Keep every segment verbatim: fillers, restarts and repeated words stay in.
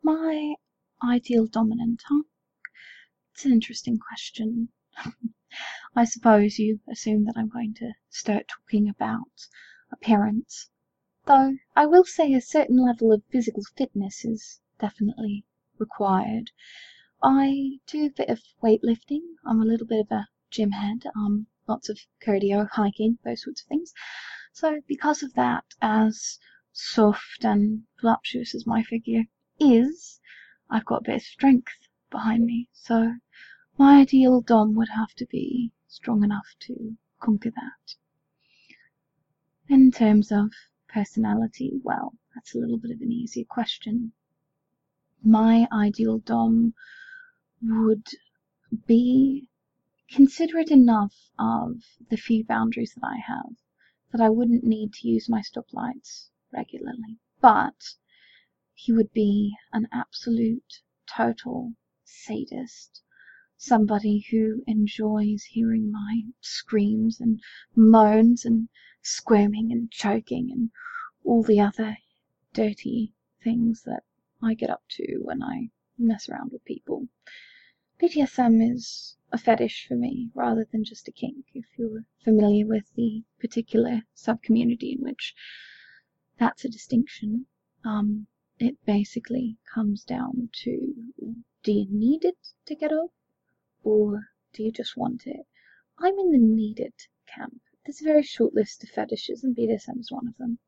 My ideal dominant, huh? It's an interesting question. I suppose you assume that I'm going to start talking about appearance, though I will say a certain level of physical fitness is definitely required. I do a bit of weightlifting. I'm a little bit of a gym head. Um, lots of cardio, hiking, those sorts of things. So because of that, as soft and voluptuous as my figure is, I've got a bit of strength behind me. So my ideal dom would have to be strong enough to conquer that. In terms of personality, well, that's a little bit of an easier question. My ideal dom would be considerate enough of the few boundaries that I have that I wouldn't need to use my stoplights regularly. But he would be an absolute, total sadist. Somebody who enjoys hearing my screams and moans and squirming and choking and all the other dirty things that I get up to when I mess around with people. B D S M is a fetish for me rather than just a kink, if you're familiar with the particular sub-community in which that's a distinction. Um, it basically comes down to, do you need it to get off, or do you just want it? I'm in the need it camp. There's a very short list of fetishes, and B D S M is one of them.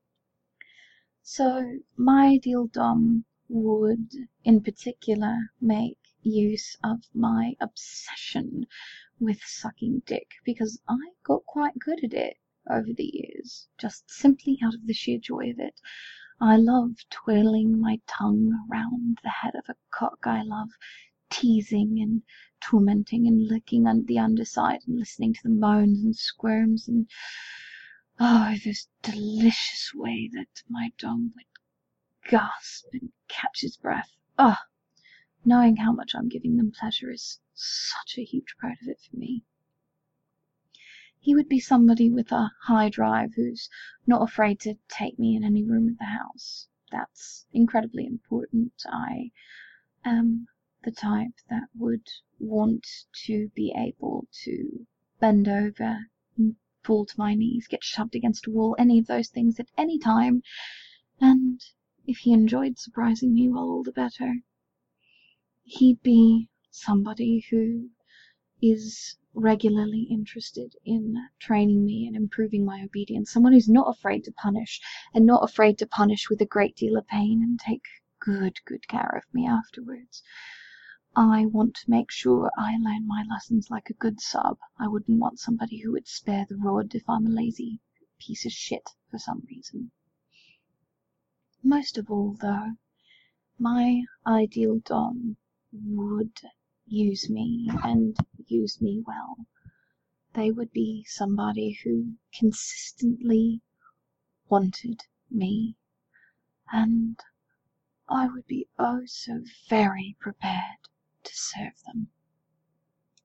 So my ideal dom would, in particular, make use of my obsession with sucking dick, because I got quite good at it over the years, just simply out of the sheer joy of it. I love twirling my tongue around the head of a cock. I love teasing and tormenting and licking on the underside and listening to the moans and squirms and oh, this delicious way that my dom would gasp and catch his breath. Oh, knowing how much I'm giving them pleasure is such a huge part of it for me. He would be somebody with a high drive who's not afraid to take me in any room of the house. That's incredibly important. I am the type that would want to be able to bend over, fall to my knees, get shoved against a wall, any of those things at any time, and if he enjoyed surprising me, well, all the better. He'd be somebody who is regularly interested in training me and improving my obedience, someone who's not afraid to punish, and not afraid to punish with a great deal of pain and take good, good care of me afterwards. I want to make sure I learn my lessons like a good sub. I wouldn't want somebody who would spare the rod if I'm a lazy piece of shit for some reason. Most of all, though, my ideal dom would use me, and use me well. They would be somebody who consistently wanted me, and I would be oh so very prepared to serve them.